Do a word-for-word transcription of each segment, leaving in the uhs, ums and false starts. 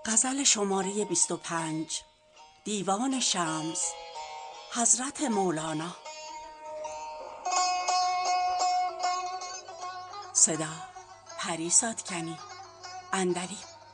غزل شماره بیست و پنج دیوان شمس حضرت مولانا. صدا پری ساتکنی اندری.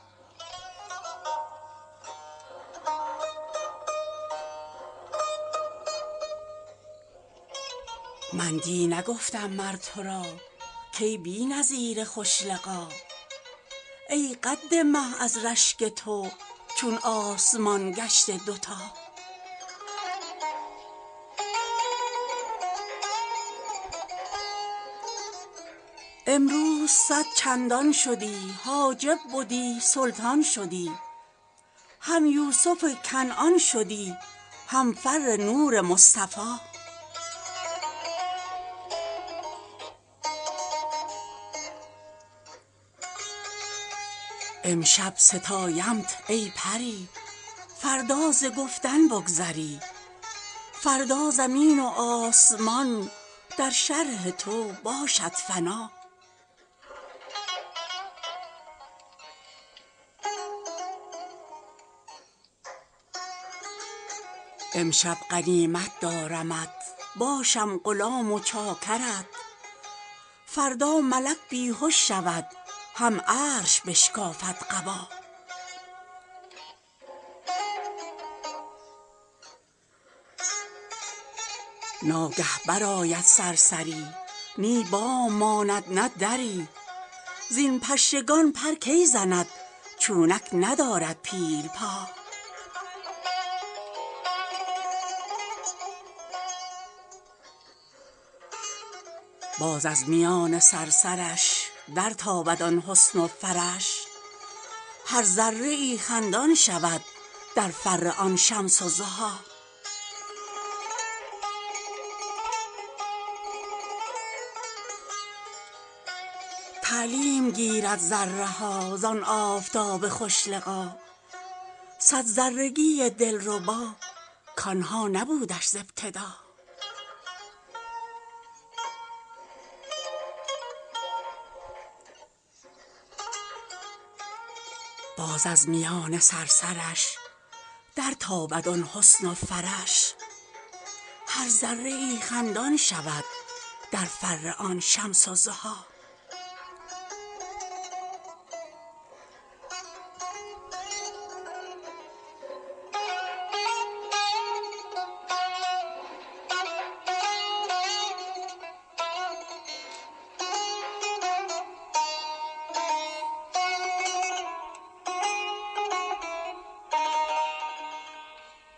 من دی نگفتم مر تو را کای بی نظیر خوش لقا، ای قد مه از رشک تو چون آسمان گشته دوتا. امروز صد چندان شدی حاجب بدی سلطان شدی، هم یوسف کنعان شدی هم فر نور مصطفی. امشب ستایمت ای پری فردا ز گفتن بگذری، فردا زمین و آسمان در شرح تو باشد فنا. امشب غنیمت دارمت باشم غلام و چاکرت، فردا ملک بیهش شود هم عرش بشکافد قبا. ناگه برآید صرصری نی بام ماند نه دری، زین پشگان پر کی زند چونک ندارد پیلپا. باز از میان صرصرش در تابد آن حسن و فرش، هر ذره ای خندان شود در فر آن شمس و ضحی. تعلیم گیرد ذره ها زان آفتاب خوش لقا، صد ذرگی دلربا کان ها نبودش ز ابتدا. باز از میان صرصرش در تابد آن حسن و فرش، هر ذره ای خندان شود در فر آن شمس و ضحی.